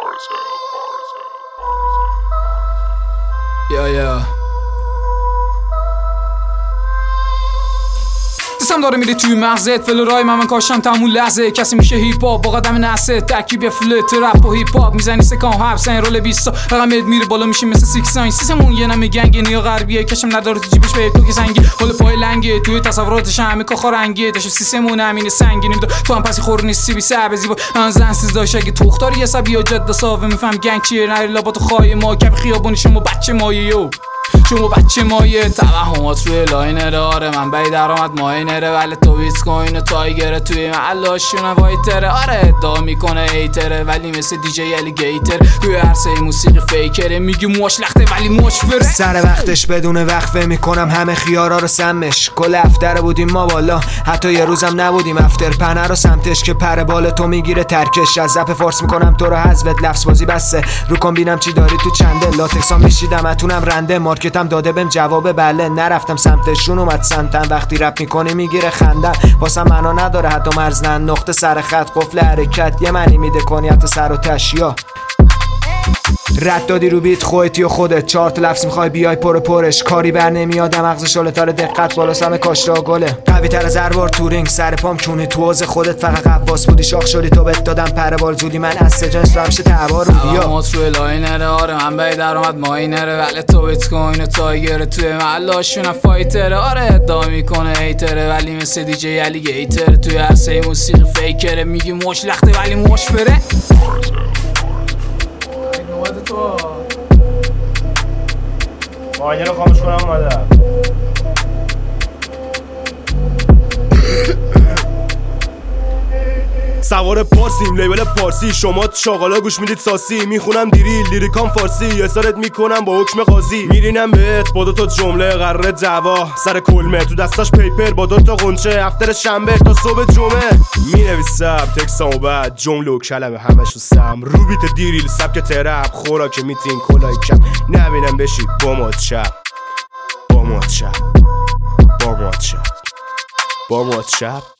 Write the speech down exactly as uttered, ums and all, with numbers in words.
Yeah, yeah. دستم داره میره توی مغزت فل رای من من کاشتم تموم لحظه کسی میشه هیپ هاپ با قدم نسه ترکیب فلت رپ و هیپ هاپ میزنی سکان هفت سن رول بیست رقمت میره بالا میشه مثل سیکس ناین سیسمون یه نمی گنگ نیا غربیه کشم نداره تو جیبش به تو که سنگی حال پای لنگه توی تصوراتش همه کاخا رنگه داشو سیسمون همین سنگینیم تو هم پسی خور نیستی بی سبب زیبا انزن سیز داش اگه تو اختار یه سبی یا جد صافه میفهم گنگ چیه نری لابات خای ما کف خیابونی شما بچه مایه یو شما بچه مایه توهمات روی لاینره آره من بی درآمد ماینره ولی تو بیت کوین تایگره توی محلاشون وایتره آره ادعا میکنه ایتره ولی مثل دیجی الیگیتر توی عرصه موسیقی فیکره میگی موش لخته ولی موش فره سر وقتش بدون وقفه میکنم همه خیارا رو سمش کل افتر بودیم ما بالا حتی یه روزم نبودیم افتر پنه رو سمتش که پر بال تو میگیره ترکش از زپ فورس میکنم تو رو حذفت لفظ بازی بسه رو کن بینم چی داری تو چنده لاتکسا میشیدم اتونم رنده مارکتم داده بهم جواب بله نرفتم سمتشون اومد سمتن وقتی رپ میکنی میگیره خندن واسه معنا نداره حتی مرزنن نقطه سر خط قفل حرکت یه معنی میده کنی حتی سر و تشیا رد دادی رو بیت خودتی و خودت چهار تا لفظ میخوای بیای پر پرش کاری بر نمیاد مغز شلتار دقت بالا سم کاشرا گله قوی تر از هر بار تورینگ سر پام کونه تو حوض خودت فقط قواس بودی شاخ شدی تو بهت دادم پر بال جودی من از سجنس رو همشه تعبار رو بیا موت روی لاینره آره من بی درآمد ماینره ولی تو بیت کوین تایگره توی محلاشون فایتره آره ادعا میکنه ایتره ولی مثل دیجی الیگیتر توی عرصه موسیقی فیکره میگی موش لخته ولی موش فره تو ماینه رو خاموش کنم مادر سوار پارسیم لیبل پارسی شما شاغالا گوش میدید ساسی میخونم دیریل لیریکام فارسی اسارت میکنم با حکم قاضی میرینم بهت با دو تا جمله قرار دعوا سر کلمه تو دستاش پیپر با دو تا قنچه افتر شنبه تا صبح جمعه مینویسم تکسامو بعد جمله و کلمه همشو سم رو بیت دیریل سبک ترپ خوراک میتین کلای کم نبینم بشی با مات چپ با مات چپ با مات چپ با مات چپ